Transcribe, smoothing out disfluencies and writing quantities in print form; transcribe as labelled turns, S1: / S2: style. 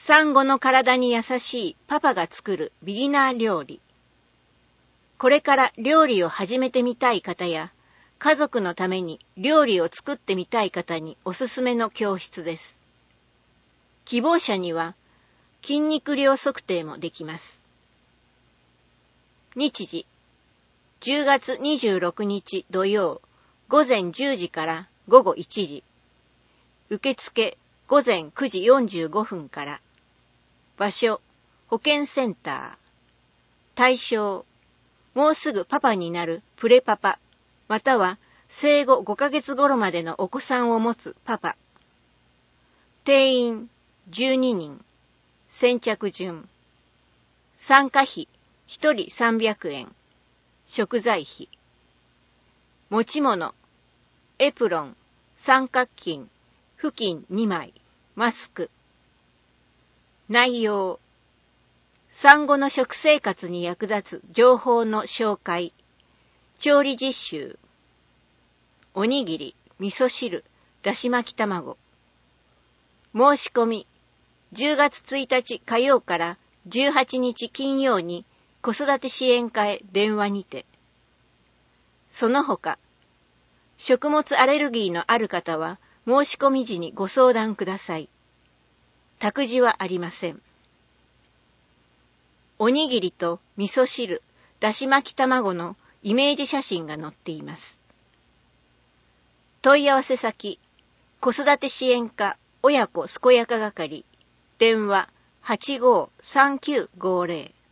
S1: 産後の体に優しいパパが作るビギナー料理。これから料理を始めてみたい方や、家族のために料理を作ってみたい方におすすめの教室です。希望者には筋肉量測定もできます。日時、10月26日土曜、午前10時から午後1時。受付午前9時45分から。場所、保健センター。対象、もうすぐパパになるプレパパ、または生後5ヶ月頃までのお子さんを持つパパ。定員12人。先着順。参加費1人300円。食材費。持ち物、エプロン、三角巾、布巾2枚、マスク。内容、産後の食生活に役立つ情報の紹介、調理実習、おにぎり、味噌汁、だし巻き卵。申し込み、10月1日火曜から18日金曜に子育て支援課へ電話にて。その他、食物アレルギーのある方は申し込み時にご相談ください。託児はありません。おにぎりと味噌汁、だし巻き卵のイメージ写真が載っています。問い合わせ先、子育て支援課親子健やか係、電話853950